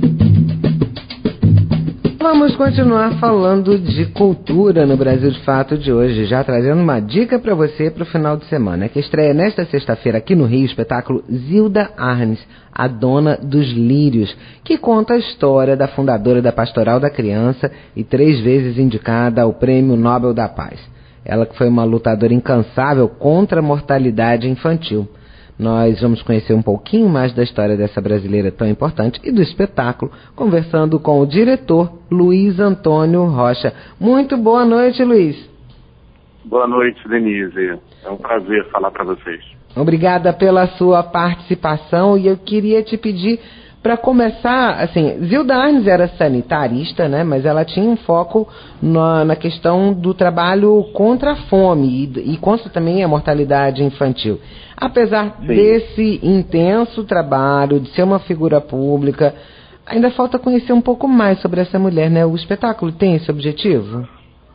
Vamos continuar falando de cultura no Brasil de Fato de hoje, já trazendo uma dica para você para o final de semana, que estreia nesta sexta-feira aqui no Rio o espetáculo Zilda Arnes, a Dona dos Lírios, que conta a história da fundadora da Pastoral da Criança e 3 vezes indicada ao Prêmio Nobel da Paz. Ela que foi uma lutadora incansável contra a mortalidade infantil. Nós vamos conhecer um pouquinho mais da história dessa brasileira tão importante e do espetáculo, conversando com o diretor Luiz Antônio Rocha. Muito boa noite, Luiz. Boa noite, Denise. É um prazer falar para vocês. Obrigada pela sua participação e eu queria te pedir para começar, assim, Zilda Arnes era sanitarista, né, mas ela tinha um foco na questão do trabalho contra a fome e contra também a mortalidade infantil. Apesar desse intenso trabalho, de ser uma figura pública, ainda falta conhecer um pouco mais sobre essa mulher, né? O espetáculo tem esse objetivo?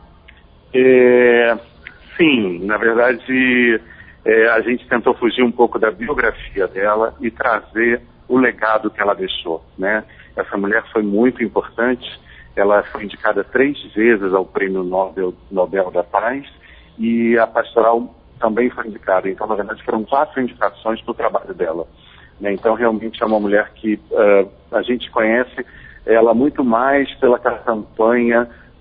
Sim, na verdade, a gente tentou fugir um pouco da biografia dela e trazer o legado que ela deixou, né? Essa mulher foi muito importante, ela foi indicada 3 vezes ao Prêmio Nobel da Paz e a Pastoral também foi indicada. Então, na verdade, foram 4 indicações para o trabalho dela, né? Então, realmente é uma mulher que a gente conhece ela muito mais pela campanha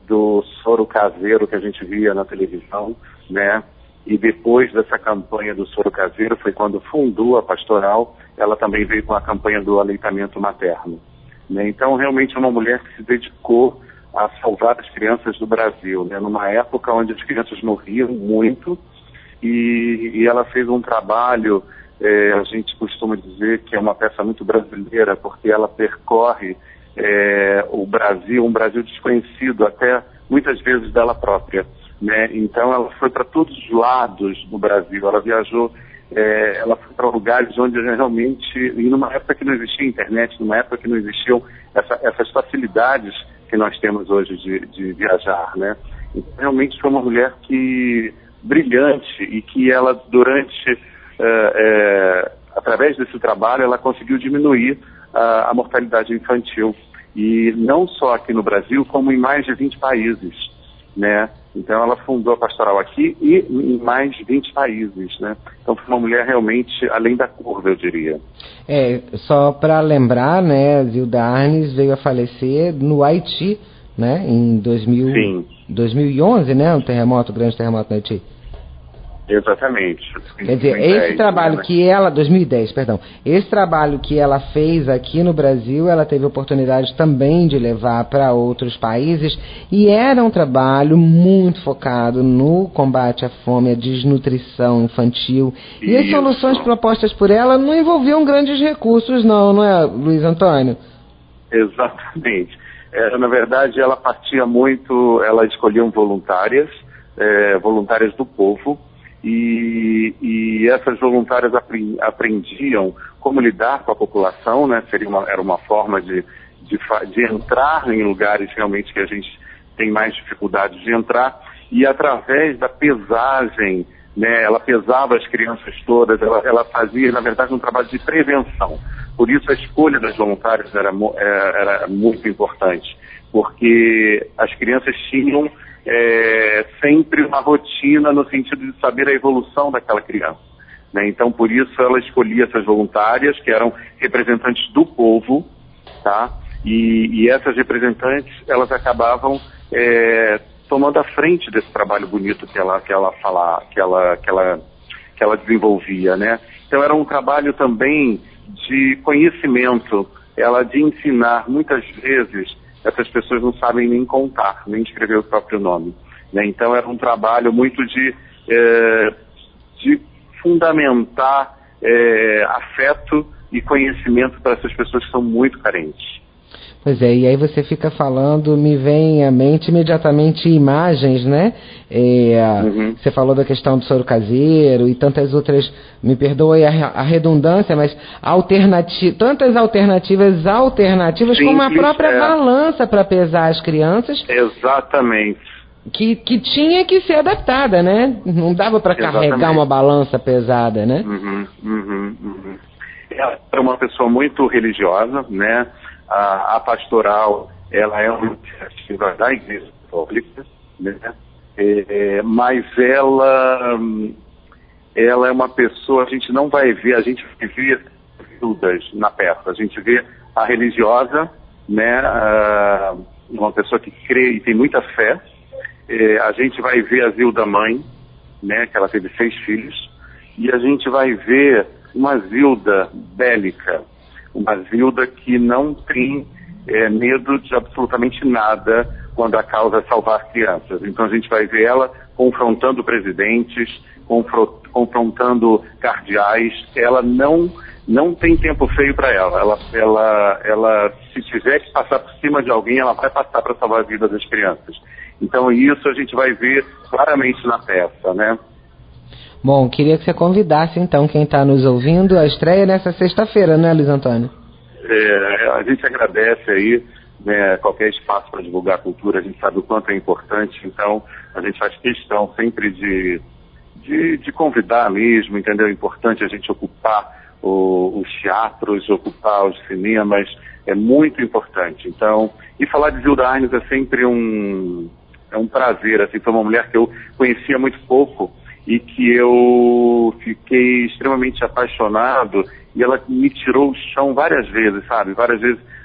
do soro caseiro que a gente via na televisão, né? E depois dessa campanha do soro caseiro foi quando fundou a Pastoral, ela também veio com a campanha do aleitamento materno, né? Então, realmente é uma mulher que se dedicou a salvar as crianças do Brasil, né? Numa época onde as crianças morriam muito, e ela fez um trabalho, a gente costuma dizer que é uma peça muito brasileira, porque ela percorre o Brasil, um Brasil desconhecido até muitas vezes dela própria, né? Então ela foi para todos os lados do Brasil, ela viajou, ela foi para lugares onde realmente, e numa época que não existia internet, numa época que não existiam essas facilidades que nós temos hoje de viajar, né? Então, realmente foi uma mulher brilhante, e que ela durante, através desse trabalho, ela conseguiu diminuir a mortalidade infantil, e não só aqui no Brasil, como em mais de 20 países, né? Então ela fundou a Pastoral aqui e em mais de 20 países, né? Então foi uma mulher realmente além da curva, eu diria. Só para lembrar, né, Zilda Arnes veio a falecer no Haiti, né, em 2011, né, um grande terremoto no Haiti. Exatamente. Quer dizer, esse trabalho que ela... 2010, perdão. Esse trabalho que ela fez aqui no Brasil, ela teve oportunidade também de levar para outros países, e era um trabalho muito focado no combate à fome, à desnutrição infantil. E as soluções propostas por ela não envolviam grandes recursos, não é, Luiz Antônio? Exatamente. Na verdade, ela partia muito, ela escolhiam voluntárias do povo, e essas voluntárias aprendiam como lidar com a população, né? Era uma forma de entrar em lugares realmente que a gente tem mais dificuldade de entrar, e através da pesagem, né? Ela pesava as crianças todas, ela fazia, na verdade, um trabalho de prevenção. Por isso a escolha das voluntárias era muito importante, porque as crianças tinham sempre uma rotina no sentido de saber a evolução daquela criança, né? Então, por isso, ela escolhia essas voluntárias, que eram representantes do povo, tá? E essas representantes, elas acabavam tomando a frente desse trabalho bonito que ela desenvolvia, né? Então, era um trabalho também de conhecimento, de ensinar. Muitas vezes essas pessoas não sabem nem contar, nem escrever o próprio nome, né? Então era um trabalho muito de fundamentar afeto e conhecimento para essas pessoas que são muito carentes. Pois é, e aí você fica falando, me vem à mente imediatamente imagens, né? Você falou da questão do soro caseiro e tantas outras, me perdoe a redundância, mas tantas alternativas simples, como a própria balança para pesar as crianças. Exatamente. Que tinha que ser adaptada, né? Não dava para carregar uma balança pesada, né? Ela era uma pessoa muito religiosa, né? A Pastoral, ela é uma iniciativa da Igreja Católica, né? Mas ela é uma pessoa, a gente não vai ver, a gente vê viúvas na peça, a gente vê a religiosa, né? Uma pessoa que crê e tem muita fé, a gente vai ver a Zilda mãe, né? Que ela teve 6 filhos, e a gente vai ver uma Zilda bélica, uma Zilda que não tem medo de absolutamente nada quando a causa é salvar crianças. Então a gente vai ver ela confrontando presidentes, confrontando cardeais. Ela não tem tempo feio para ela. Ela, se tiver que passar por cima de alguém, ela vai passar para salvar a vida das crianças. Então isso a gente vai ver claramente na peça, né? Bom, queria que você convidasse, então, quem está nos ouvindo, a estreia nessa sexta-feira, né, Luiz Antônio? A gente agradece aí, né, qualquer espaço para divulgar a cultura, a gente sabe o quanto é importante, então a gente faz questão sempre de convidar mesmo, entendeu? É importante a gente ocupar os teatros, ocupar os cinemas, é muito importante. Então, e falar de Zilda Arnes é sempre um prazer, assim, foi uma mulher que eu conhecia muito pouco, e que eu fiquei extremamente apaixonado, e ela me tirou o chão várias vezes, sabe? Várias vezes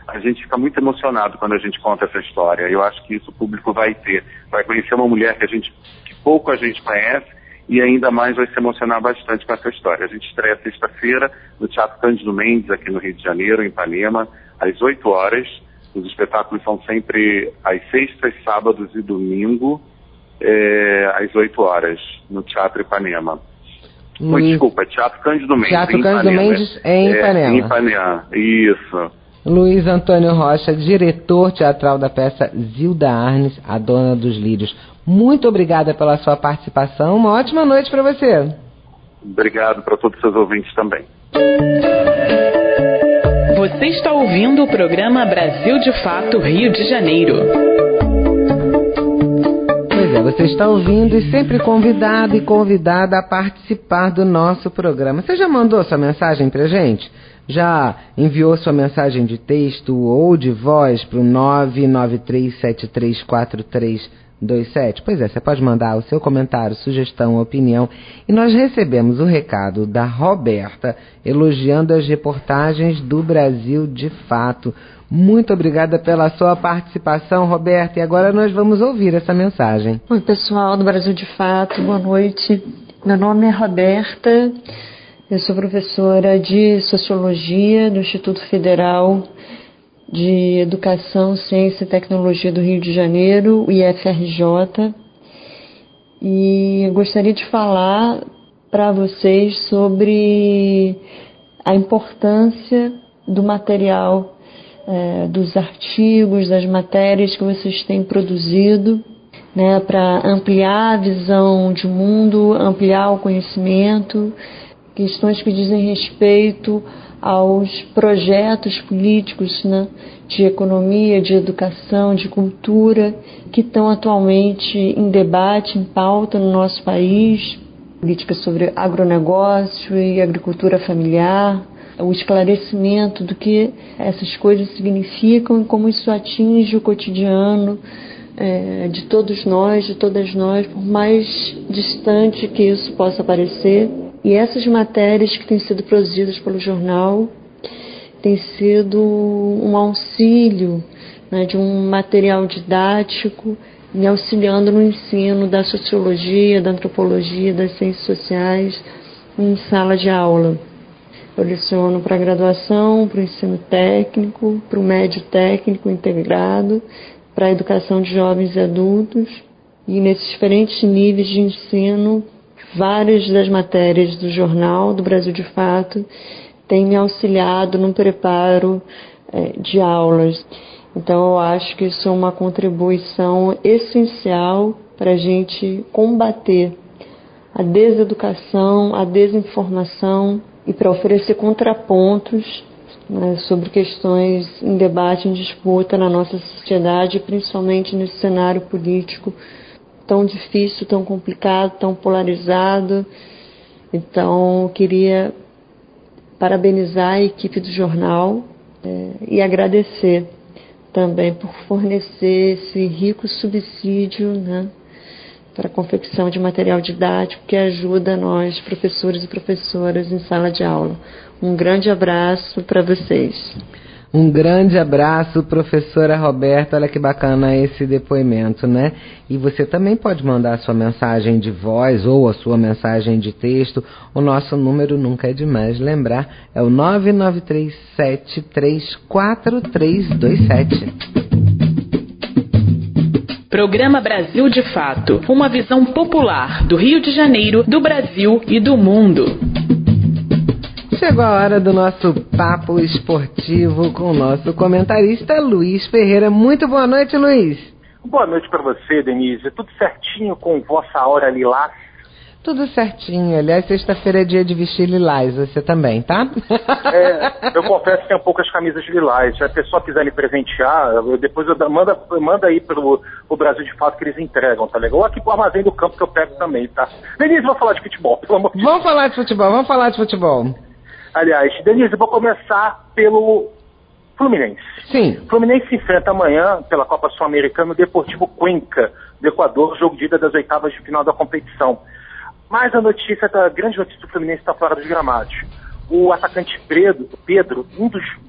a gente fica muito emocionado quando a gente conta essa história. Eu acho que isso o público vai conhecer uma mulher que pouco a gente conhece, e ainda mais vai se emocionar bastante com essa história. A gente estreia sexta-feira no Teatro Cândido Mendes, aqui no Rio de Janeiro, em Ipanema, às 8 horas. Os espetáculos são sempre às sextas, sábados e domingo, às 8 horas, no Teatro Ipanema. Desculpa, Teatro Cândido Mendes. Teatro Cândido Mendes em Ipanema. Em Ipanema, isso. Luiz Antônio Rocha, diretor teatral da peça Zilda Arnes, a Dona dos Lírios. Muito obrigada pela sua participação. Uma ótima noite para você. Obrigado para todos os seus ouvintes também. Você está ouvindo o programa Brasil de Fato Rio de Janeiro. Pois é, você está ouvindo e sempre convidado e convidada a participar do nosso programa. Você já mandou sua mensagem pra gente? Já enviou sua mensagem de texto ou de voz para o 993734327? Pois é, você pode mandar o seu comentário, sugestão, opinião. E nós recebemos o recado da Roberta elogiando as reportagens do Brasil de Fato. Muito obrigada pela sua participação, Roberta. E agora nós vamos ouvir essa mensagem. Oi, pessoal do Brasil de Fato, boa noite. Meu nome é Roberta. Eu sou professora de Sociologia do Instituto Federal de Educação, Ciência e Tecnologia do Rio de Janeiro, o IFRJ, e eu gostaria de falar para vocês sobre a importância do material, dos artigos, das matérias que vocês têm produzido, né, para ampliar a visão de mundo, ampliar o conhecimento, questões que dizem respeito aos projetos políticos, né, de economia, de educação, de cultura, que estão atualmente em debate, em pauta no nosso país, políticas sobre agronegócio e agricultura familiar, o esclarecimento do que essas coisas significam e como isso atinge o cotidiano de todos nós, de todas nós, por mais distante que isso possa parecer. E essas matérias que têm sido produzidas pelo jornal têm sido um auxílio, né, de um material didático, me auxiliando no ensino da sociologia, da antropologia, das ciências sociais, em sala de aula. Eu leciono para a graduação, para o ensino técnico, para o médio técnico integrado, para a educação de jovens e adultos, e nesses diferentes níveis de ensino, várias das matérias do jornal do Brasil de Fato têm me auxiliado no preparo de aulas. Então eu acho que isso é uma contribuição essencial para a gente combater a deseducação, a desinformação e para oferecer contrapontos, né, sobre questões em debate, em disputa na nossa sociedade, principalmente nesse cenário político tão difícil, tão complicado, tão polarizado. Então, eu queria parabenizar a equipe do jornal e agradecer também por fornecer esse rico subsídio, né, para a confecção de material didático que ajuda nós, professores e professoras, em sala de aula. Um grande abraço para vocês. Um grande abraço, professora Roberta. Olha que bacana esse depoimento, né? E você também pode mandar a sua mensagem de voz ou a sua mensagem de texto. O nosso número, nunca é demais lembrar, é o 993734327. Programa Brasil de Fato, uma visão popular do Rio de Janeiro, do Brasil e do mundo. Chegou a hora do nosso papo esportivo com o nosso comentarista Luiz Ferreira. Muito boa noite, Luiz. Boa noite para você, Denise. Tudo certinho com vossa aura lilás? Tudo certinho. Aliás, sexta-feira é dia de vestir lilás. Você também, tá? Eu confesso que tenho poucas camisas lilás. Se a pessoa quiser me presentear, depois manda aí pro Brasil de Fato que eles entregam, tá legal? Ou aqui pro Armazém do Campo que eu pego também, tá? Denise, vamos falar de futebol, pelo amor de Deus. Vamos falar de futebol. Aliás, Denise, eu vou começar pelo Fluminense. Sim. Fluminense se enfrenta amanhã pela Copa Sul-Americana o Deportivo Cuenca, do Equador, jogo de ida das oitavas de final da competição. Mas a grande notícia do Fluminense está fora dos gramados. O atacante Pedro, um dos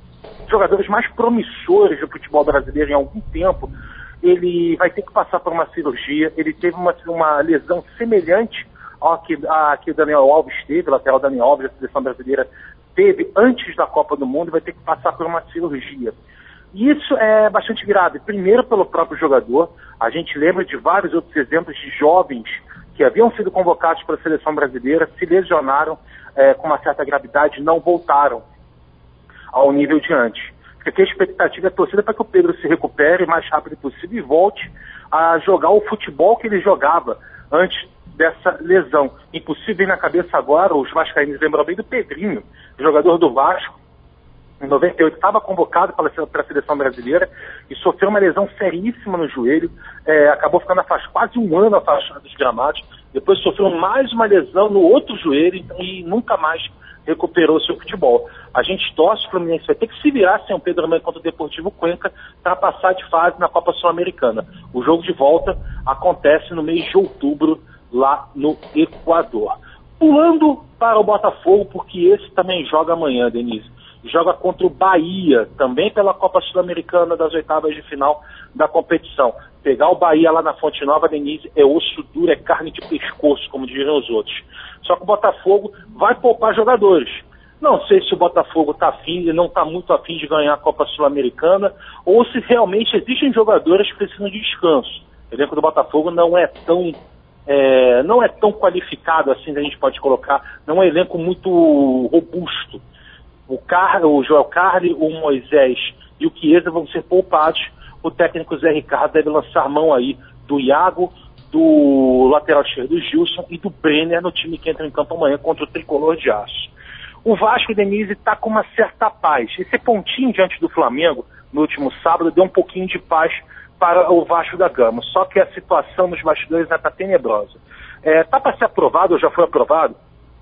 jogadores mais promissores do futebol brasileiro em algum tempo, ele vai ter que passar por uma cirurgia. Ele teve uma lesão semelhante ao que o Daniel Alves teve, o lateral Daniel Alves da seleção brasileira teve antes da Copa do Mundo, e vai ter que passar por uma cirurgia. E isso é bastante grave, primeiro pelo próprio jogador. A gente lembra de vários outros exemplos de jovens que haviam sido convocados para a seleção brasileira, se lesionaram com uma certa gravidade, não voltaram ao nível de antes. Porque a expectativa é torcida para que o Pedro se recupere o mais rápido possível e volte a jogar o futebol que ele jogava antes dessa lesão. Impossível ir na cabeça agora, os vascaínos lembram bem do Pedrinho, jogador do Vasco, em 98, estava convocado para a seleção brasileira e sofreu uma lesão seríssima no joelho, acabou ficando quase um ano afastado dos gramados, depois sofreu mais uma lesão no outro joelho e nunca mais recuperou seu futebol. A gente torce, o Fluminense vai ter que se virar sem o Pedro Mendes contra o Deportivo Cuenca para passar de fase na Copa Sul-Americana. O jogo de volta acontece no mês de outubro, lá no Equador. Pulando para o Botafogo, porque esse também joga amanhã, Denise. Joga contra o Bahia, também pela Copa Sul-Americana das oitavas de final da competição. Pegar o Bahia lá na Fonte Nova, Denise, é osso duro, é carne de pescoço, como diriam os outros. Só que o Botafogo vai poupar jogadores. Não sei se o Botafogo está afim, não está muito afim de ganhar a Copa Sul-Americana, ou se realmente existem jogadores que precisam de descanso. O elenco do Botafogo não é tão qualificado assim, a gente pode colocar, não é um elenco muito robusto. O Joel Carli, o Moisés e o Chiesa vão ser poupados. O técnico Zé Ricardo deve lançar mão aí do Iago, do lateral esquerdo do Gilson e do Brenner no time que entra em campo amanhã contra o Tricolor de Aço. O Vasco, Denise, está com uma certa paz. Esse pontinho diante do Flamengo no último sábado deu um pouquinho de paz para o Vasco da Gama. Só que a situação nos bastidores está tenebrosa. Está para ser aprovado, ou já foi aprovado,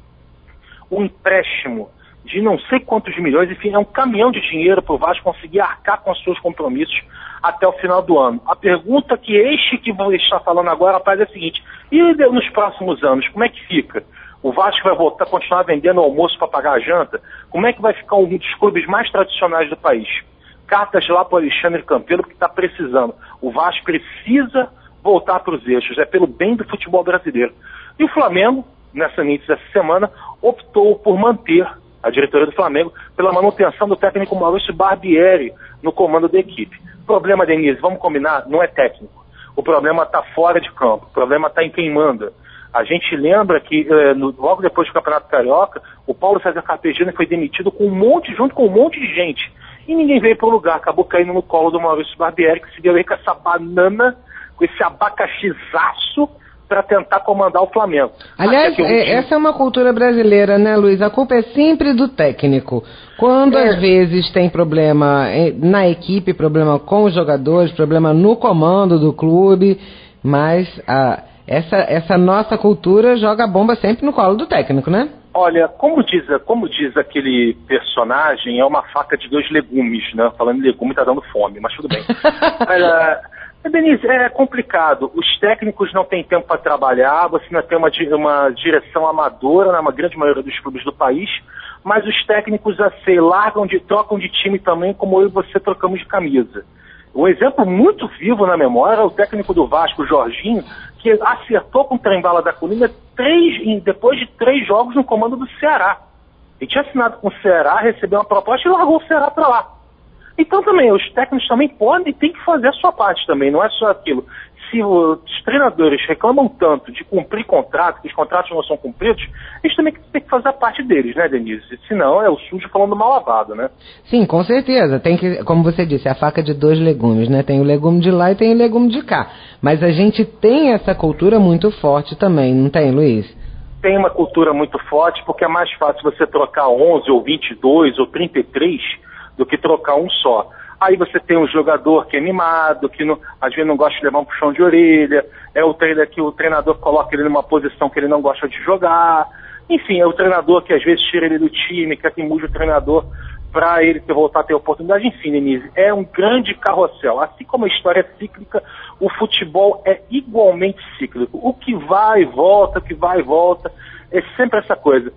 um empréstimo de não sei quantos milhões, enfim, é um caminhão de dinheiro para o Vasco conseguir arcar com os seus compromissos até o final do ano. A pergunta que que vou estar falando agora, rapaz, é a seguinte: e nos próximos anos, como é que fica? O Vasco vai continuar vendendo almoço para pagar a janta? Como é que vai ficar um dos clubes mais tradicionais do país? Cartas lá para o Alexandre Campelo, que está precisando. O Vasco precisa voltar para os eixos, é pelo bem do futebol brasileiro. E o Flamengo, nessa semana, optou por manter a diretoria do Flamengo pela manutenção do técnico Maurício Barbieri no comando da equipe. O problema, Denise, vamos combinar, não é técnico. O problema está fora de campo, o problema está em quem manda. A gente lembra que logo depois do Campeonato Carioca, o Paulo César Carpegiani foi demitido junto com um monte de gente. E ninguém veio para o lugar, acabou caindo no colo do Maurício Barbieri, que se deu aí com essa banana, com esse abacaxizaço, para tentar comandar o Flamengo. Aliás, essa é uma cultura brasileira, né, Luiz? A culpa é sempre do técnico. Quando às vezes tem problema na equipe, problema com os jogadores, problema no comando do clube, mas essa nossa cultura joga a bomba sempre no colo do técnico, né? Olha, como diz aquele personagem, é uma faca de dois legumes, né? Falando em legume, tá dando fome, mas tudo bem. Denise, é complicado. Os técnicos não têm tempo para trabalhar, você não tem uma direção amadora na grande maioria dos clubes do país, mas os técnicos trocam de time também, como eu e você trocamos de camisa. Um exemplo muito vivo na memória é o técnico do Vasco, o Jorginho, que acertou com o trem-bala da Colina depois de 3 jogos no comando do Ceará. Ele tinha assinado com o Ceará, recebeu uma proposta e largou o Ceará para lá. Então também, os técnicos também podem e têm que fazer a sua parte também, não é só aquilo. Se os treinadores reclamam tanto de cumprir contrato, que os contratos não são cumpridos, eles também têm que fazer a parte deles, né, Denise? Senão é o sujo falando mal lavado, né? Sim, com certeza. Tem que, como você disse, a faca de 2 legumes, né? Tem o legume de lá e tem o legume de cá. Mas a gente tem essa cultura muito forte também, não tem, Luiz? Tem uma cultura muito forte, porque é mais fácil você trocar 11 ou 22 ou 33 do que trocar um só. Aí você tem um jogador que é mimado, que às vezes não gosta de levar um puxão de orelha, é o treinador coloca ele numa posição que ele não gosta de jogar, enfim, é o treinador que às vezes tira ele do time, que mude o treinador para ele voltar a ter oportunidade. Enfim, Denise, é um grande carrossel. Assim como a história é cíclica, o futebol é igualmente cíclico. O que vai e volta, é sempre essa coisa.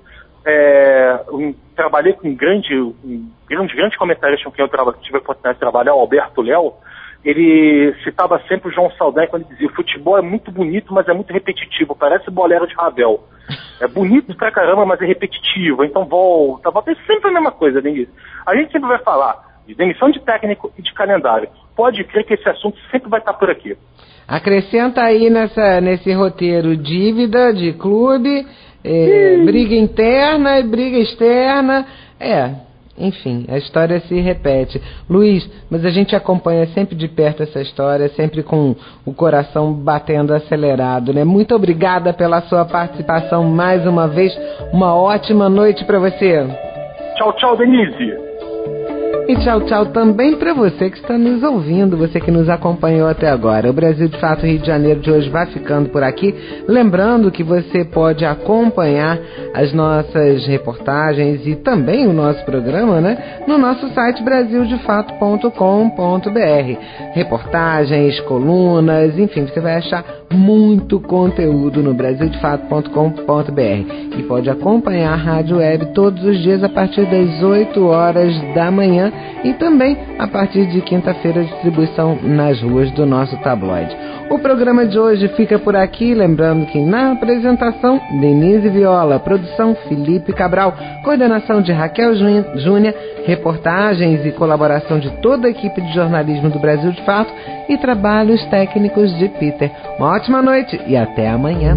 trabalhei com um grande comentarista com quem eu tive a oportunidade de trabalhar, o Alberto Léo. Ele citava sempre o João Saldanha quando ele dizia: o futebol é muito bonito, mas é muito repetitivo, parece bolero de Ravel. É bonito pra caramba, mas é repetitivo, então volta, é sempre a mesma coisa, Denise. A gente sempre vai falar de demissão de técnico e de calendário. Pode crer que esse assunto sempre vai estar por aqui. Acrescenta aí nesse roteiro dívida de clube, briga interna e briga externa. Enfim, a história se repete. Luiz, mas a gente acompanha sempre de perto essa história, sempre com o coração batendo acelerado, né? Muito obrigada pela sua participação mais uma vez. Uma ótima noite para você. Tchau, tchau, Denise. E tchau, tchau também para você que está nos ouvindo, você que nos acompanhou até agora. O Brasil de Fato Rio de Janeiro de hoje vai ficando por aqui. Lembrando que você pode acompanhar as nossas reportagens e também o nosso programa, né, no nosso site brasildefato.com.br. Reportagens, colunas, enfim, você vai achar muito conteúdo no brasildefato.com.br. E pode acompanhar a Rádio Web todos os dias a partir das 8 horas da manhã e também a partir de quinta-feira a distribuição nas ruas do nosso tabloide. O programa de hoje fica por aqui, lembrando que na apresentação, Denise Viola, produção Felipe Cabral, coordenação de Raquel Júnior, reportagens e colaboração de toda a equipe de jornalismo do Brasil de Fato e trabalhos técnicos de Peter. Uma ótima noite e até amanhã.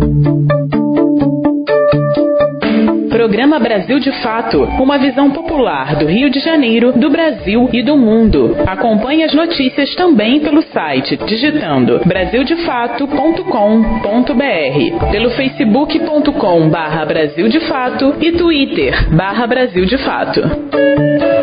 Programa Brasil de Fato, uma visão popular do Rio de Janeiro, do Brasil e do mundo. Acompanhe as notícias também pelo site, digitando brasildefato.com.br, pelo facebook.com/Brasil de Fato e Twitter /Brasil de Fato.